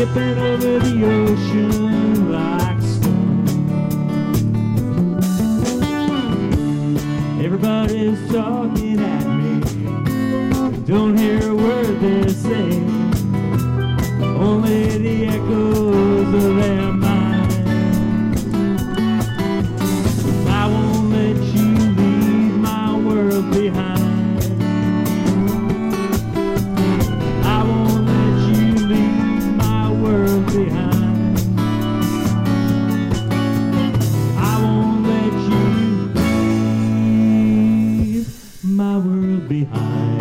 Tripping over the ocean like stone. Everybody's talking at me, don't hear a word they're saying, only the echoes of their minds. I won't let you leave my world behind. I won't let you leave my world behind. I won't let you leave my world behind.